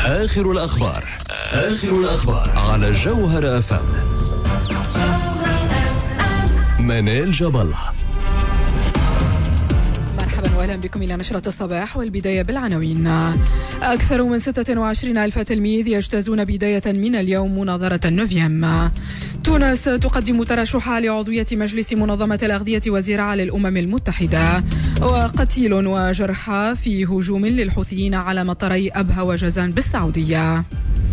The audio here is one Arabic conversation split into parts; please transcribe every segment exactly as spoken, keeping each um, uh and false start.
آخر الأخبار آخر الأخبار على جوهر أف أم. منال جاب الله. مرحبا واهلا بكم الى نشرة الصباح، والبداية بالعناوين. اكثر من ستة وعشرين الف تلميذ يجتازون بداية من اليوم مناظرة نوفيم. تونس تقدم ترشحها لعضوية مجلس منظمة الأغذية والزراعة للأمم المتحدة. وقتيل وجرحى في هجوم للحوثيين على مطاري أبها وجازان بالسعودية.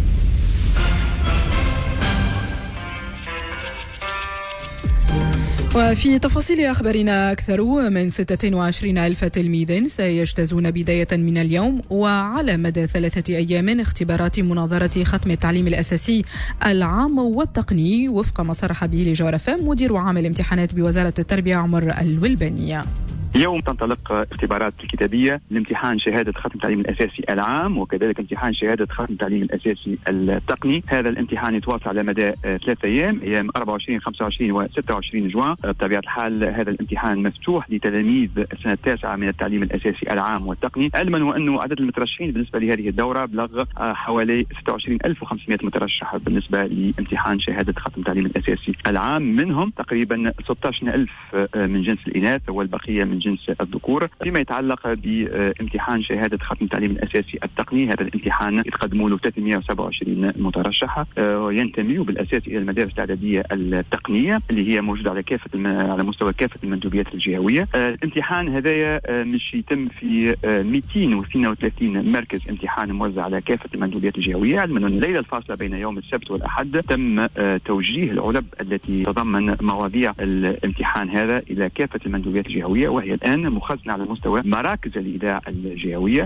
وفي تفاصيل أخبارنا، أكثر من ستة وعشرين ألف تلميذ سيجتازون بداية من اليوم وعلى مدى ثلاثة أيام اختبارات مناظرة ختم التعليم الأساسي العام والتقني، وفق ما صرح به لجوهر أف أم مدير عام الامتحانات بوزارة التربية عمر الولبانية. اليوم تنطلق اختبارات الكتابية لامتحان شهادة ختم التعليم الأساسي العام، وكذلك امتحان شهادة ختم التعليم الأساسي التقني. هذا الامتحان يتواصل على مدى ثلاثة أيام، أيام أربعة وعشرين خمسة وعشرين وستة وعشرين جوان. بطبيعة الحال هذا الامتحان مفتوح لتلاميذ السنة التاسعة من التعليم الأساسي العام والتقني، علما وأنه عدد المترشحين بالنسبة لهذه الدورة بلغ حوالي ستة وعشرين ألف وخمسمائة مترشح بالنسبة لامتحان شهادة ختم التعليم الأساسي العام، منهم تقريبا ستة عشر ألف من جنس الإناث والبقية من جنس الذكور. فيما يتعلق بامتحان شهادة ختم التعليم الأساسي التقني، هذا الامتحان يتقدموا له ثلاثمائة وسبعة وعشرين مترشح ينتمي بالأساس إلى المدارس الإعدادية التقنية اللي هي موجودة على كافة على مستوى كافة المندوبيات الجهوية. الامتحان هذايا مش يتم في مئتين واثنين وثلاثين مركز امتحان موزع على كافة المندوبيات الجهوية، علما أن الليلة الفاصلة بين يوم السبت والأحد تم توجيه العلب التي تضمن مواضيع الامتحان هذا إلى كافة المندوبيات الجهوية، وهي الآن مخزنة على مستوى مراكز الإذاعة الجهوية.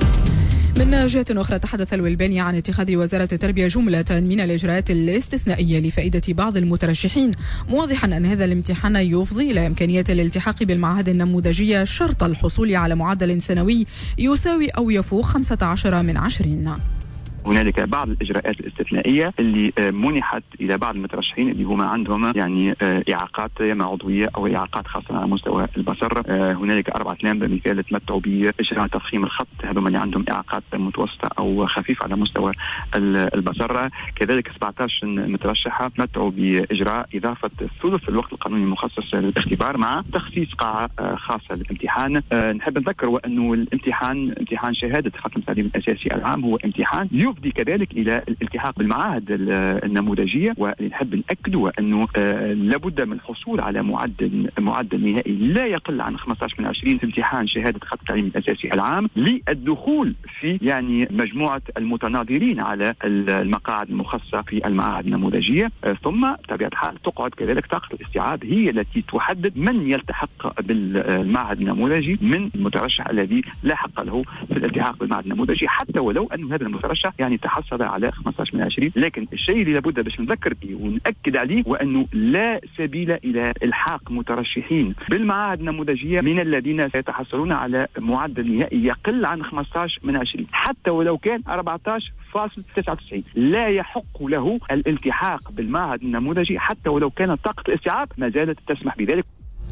من جهة أخرى، تحدث الولباني عن اتخاذ وزارة التربية جملة من الإجراءات الاستثنائية لفائدة بعض المترشحين، موضحا أن هذا الامتحان يفضي إلى إمكانية الالتحاق بالمعاهد النموذجية شرط الحصول على معدل سنوي يساوي أو يفوق خمسة عشر من عشرين. هنالك بعض الإجراءات الاستثنائية اللي منحت إلى بعض المترشحين اللي هم عندهم يعني إعاقات إما عضوية أو إعاقات خاصة على مستوى البصر. هنالك أربعة أيام بمثال تمتعوا بإجراء تفخيم الخط، هذول اللي عندهم إعاقات متوسطة أو خفيفة على مستوى البصر. كذلك سبعة عشر مترشحة تمتعوا بإجراء إضافة ثلث الوقت القانوني المخصص للاختبار مع تخصيص قاعة خاصة للامتحان. نحب نذكر وأنه الامتحان امتحان شهادة ختم التعليم الأساسي العام هو امتحان يفضي كذلك إلى الالتحاق بالمعاهد النموذجية، ونحب نأكد أنه لابد من الحصول على معدل معدل نهائي لا يقل عن خمسة عشر من عشرين في امتحان شهادة ختم التعليم الأساسي العام للدخول في يعني مجموعة المتناظرين على المقاعد المخصصة في المعاهد النموذجية. ثم بطبيعة الحال تقعد كذلك طاقة الاستيعاب هي التي تحدد من يلتحق بالمعهد النموذجي من المترشح الذي لا حق له في الالتحاق بالمعهد النموذجي، حتى ولو أن هذا المترشح يعني تحصل على خمسة عشر من عشرين. لكن الشيء اللي لابد باش نذكر به ونأكد عليه وأنه لا سبيل إلى إلحاق مترشحين بالمعاهد النموذجية من الذين سيتحصلون على معدل نهائي يقل عن خمسة عشر من عشرين، حتى ولو كان أربعة عشر فاصلة تسعة وتسعين. لا يحق له الالتحاق بالمعهد النموذجي حتى ولو كانت طاقة الاستيعاب ما زالت تسمح بذلك.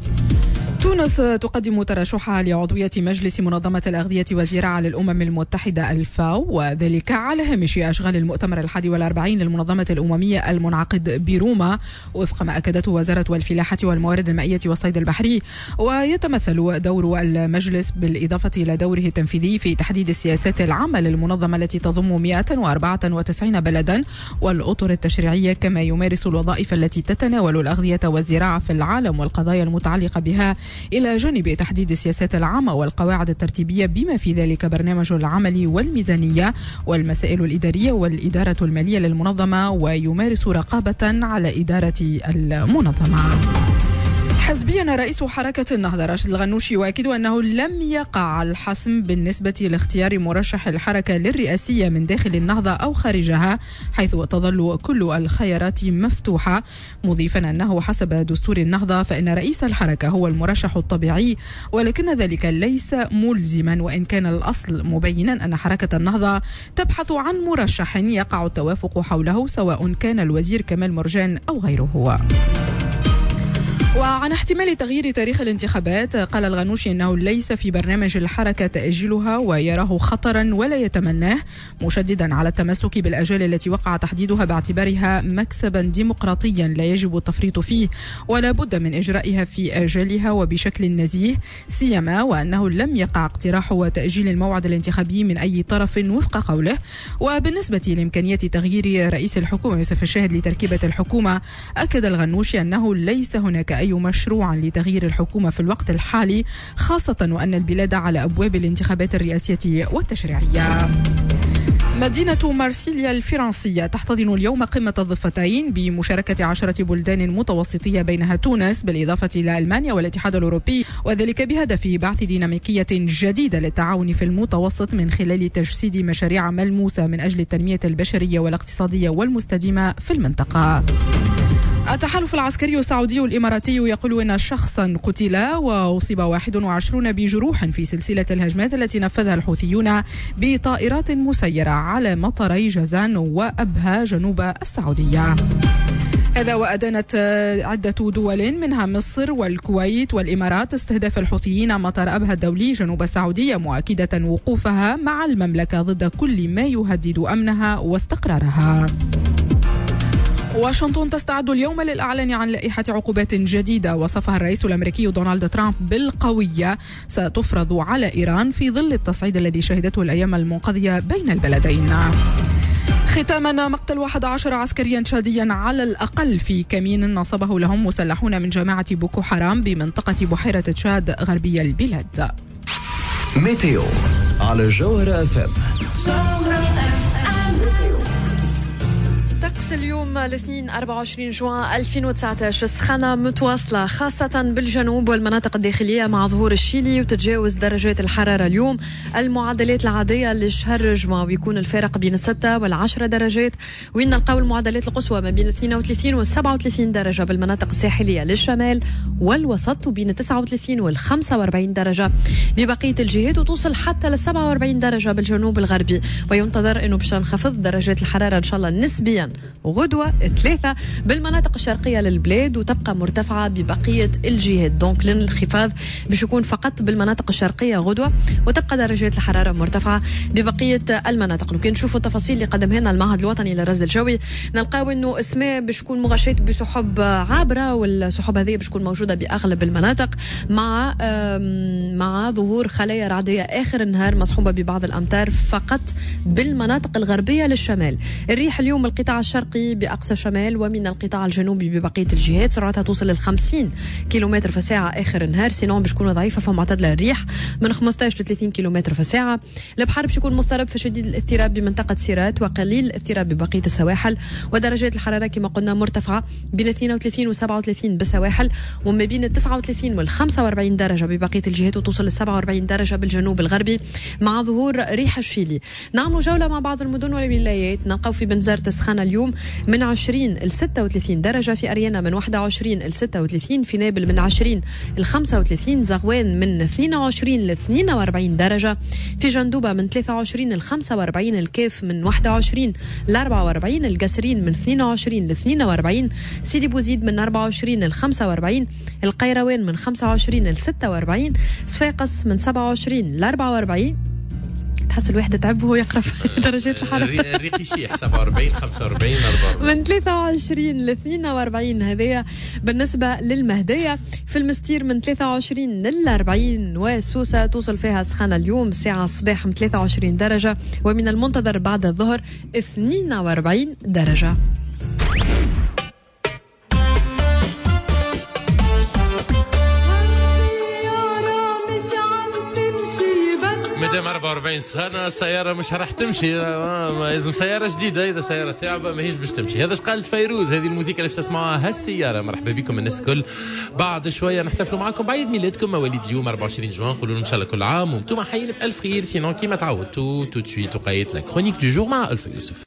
تونس تقدم ترشحها لعضوية مجلس منظمة الأغذية والزراعة للأمم المتحدة الفاو، وذلك على هامش أشغال المؤتمر الحادي والأربعين للمنظمة الأممية المنعقد بروما، وفق ما أكدته وزارة الفلاحة والموارد المائية والصيد البحري. ويتمثل دور المجلس بالإضافة إلى دوره التنفيذي في تحديد السياسات العامة للمنظمة التي تضم مئة وأربعة وتسعين بلدا والأطر التشريعية، كما يمارس الوظائف التي تتناول الأغذية والزراعة في العالم والقضايا المتعلقة بها، إلى جانب تحديد السياسات العامة والقواعد الترتيبية بما في ذلك برنامج العمل والميزانية والمسائل الإدارية والإدارة المالية للمنظمة، ويمارس رقابة على إدارة المنظمة. حزبيا رئيس حركة النهضة راشد الغنوشي يؤكد أنه لم يقع الحسم بالنسبة لاختيار مرشح الحركة للرئاسية من داخل النهضة أو خارجها، حيث تظل كل الخيارات مفتوحة، مضيفا أنه حسب دستور النهضة فإن رئيس الحركة هو المرشح الطبيعي، ولكن ذلك ليس ملزما، وإن كان الأصل مبينا أن حركة النهضة تبحث عن مرشح يقع التوافق حوله، سواء كان الوزير كمال مرجان أو غيره. وعن احتمال تغيير تاريخ الانتخابات قال الغنوشي أنه ليس في برنامج الحركة تأجيلها ويراه خطرا ولا يتمناه، مشددا على التمسك بالأجال التي وقع تحديدها باعتبارها مكسبا ديمقراطيا لا يجب التفريط فيه ولا بد من إجرائها في أجالها وبشكل نزيه، سيما وأنه لم يقع اقتراح تأجيل الموعد الانتخابي من أي طرف وفق قوله. وبالنسبة لإمكانية تغيير رئيس الحكومة يوسف الشاهد لتركيبة الحكومة، أكد الغنوشي أنه ليس هناك أي مشروع لتغيير الحكومة في الوقت الحالي، خاصة وأن البلاد على أبواب الانتخابات الرئاسية والتشريعية. مدينة مارسيليا الفرنسية تحتضن اليوم قمة الضفتين بمشاركة عشرة بلدان متوسطية بينها تونس بالإضافة إلى ألمانيا والاتحاد الأوروبي، وذلك بهدف بعث ديناميكية جديدة للتعاون في المتوسط من خلال تجسيد مشاريع ملموسة من أجل التنمية البشرية والاقتصادية والمستدامة في المنطقة. التحالف العسكري السعودي الإماراتي يقول أن شخصا قتل وأصيب واحد وعشرون بجروح في سلسلة الهجمات التي نفذها الحوثيون بطائرات مسيرة على مطاري جازان وأبها جنوب السعودية. هذا وأدانت عدة دول منها مصر والكويت والإمارات استهداف الحوثيين مطار أبها الدولي جنوب السعودية، مؤكدة وقوفها مع المملكة ضد كل ما يهدد أمنها واستقرارها. واشنطن تستعد اليوم للإعلان عن لائحة عقوبات جديدة وصفها الرئيس الأمريكي دونالد ترامب بالقوية ستفرض على إيران في ظل التصعيد الذي شهدته الأيام المنقضية بين البلدين. ختاما، مقتل واحد عشر عسكريا تشاديا على الأقل في كمين نصبه لهم مسلحون من جماعة بوكو حرام بمنطقة بحيرة تشاد غربي البلاد. ميتيو على جوهرة اف ام. طقس اليوم الاثنين أربعة وعشرين جوان ألفين وتسعة عشر سخانة متواصلة خاصة بالجنوب والمناطق الداخلية مع ظهور الشيلي، وتتجاوز درجات الحرارة اليوم المعدلات العادية لشهر جوان، ويكون الفارق بين الستة والعشرة درجات، وين نلقاو المعدلات القصوى ما بين اثنين وثلاثين وسبعة وثلاثين درجة بالمناطق الساحلية للشمال والوسط، وبين تسعة وثلاثين والخمسة وأربعين درجة ببقية الجهات، وتوصل حتى ل سبعة وأربعين درجة بالجنوب الغربي. وينتظر انه باش تنخفض درجات الحرارة ان شاء الله نسبيا غدوة ثلاثة بالمناطق الشرقية للبلاد، وتبقى مرتفعة ببقية الجهات. دونك للانخفاض باش يكون فقط بالمناطق الشرقية غدوة، وتبقى درجات الحرارة مرتفعة ببقية المناطق. لو كان نشوفوا التفاصيل اللي قدمها لنا المعهد الوطني للرصد الجوي، نلقاو انه السماء باش تكون مغشاة بسحب عابرة، والسحب هذه باش تكون موجودة بأغلب المناطق مع مع ظهور خلايا رعدية آخر النهار مصحوبة ببعض الأمطار فقط بالمناطق الغربية للشمال. الريح اليوم القطاع الشرقي بأقصى شمال ومن القطاع الجنوبي ببقية الجهات سرعتها توصل ل خمسين كيلومتر في الساعة آخر النهار، سينون باش تكون ضعيفة فمعتدلة الريح من خمسطاش ل ثلاثين كيلومتر في الساعة. البحر باش يكون مضطرب فشديد الاضطراب بمنطقة سيرات وقليل الاضطراب ببقية السواحل، ودرجات الحرارة كما قلنا مرتفعة بين اثنين وثلاثين و سبعة وثلاثين بالسواحل، وما بين تسعة وثلاثين وال خمسة وأربعين درجة ببقية الجهات، وتوصل ل سبعة وأربعين درجة بالجنوب الغربي مع ظهور ريح الشيلي. نعملوا جولة مع بعض المدن والولايات، نلقاو في بنزرت سخانة اليوم من عشرين ل ستة وثلاثين درجة، في أريانا من واحد وعشرين ل ستة وثلاثين، في نابل من عشرين ل خمسة وثلاثين، زغوان من اثنين وعشرين ل اثنين وأربعين درجة، في جندوبة من ثلاثة وعشرين ل خمسة وأربعين، الكاف من واحد وعشرين ل أربعة وأربعين، القصرين من اثنين وعشرين ل اثنين وأربعين، سيدي بوزيد من أربعة وعشرين ل خمسة وأربعين، القيروان من خمسة وعشرين ل ستة وأربعين، صفاقس من سبعة وعشرين ل أربعة وأربعين. تحس الواحد تعب وهو يقرا درجات الحرارة. الريق يشيح سبعة وأربعين خمسة وأربعين أربعة من ثلاثة وعشرين ل اثنين وأربعين. هذايا بالنسبة للمهدية. في المستير من ثلاثة وعشرين ل أربعين، وسوسة توصل فيها سخانة اليوم الساعة الصباح من ثلاثة وعشرين درجة، ومن المنتظر بعد الظهر اثنين وأربعين درجة. مادام أربعة وأربعين سخانة السيارة مش راح تمشي، لازم سيارة جديدة. إذا سيارة تعبة ما هيش باش تمشي. هذا قالت فيروز. هذه الموسيقى اللي تسمعوها هالسيارة. مرحبا بكم الناس الكل. بعد شوية نحتفلوا معكم بعيد ميلادكم، مواليد اليوم أربعة وعشرين جوان. قولوا إن شاء الله كل عام وانتم حيين بألف خير. سينون كيما تعودتوا تو تسويت وقيت لا كرونيك دو جور مع ألف يوسف.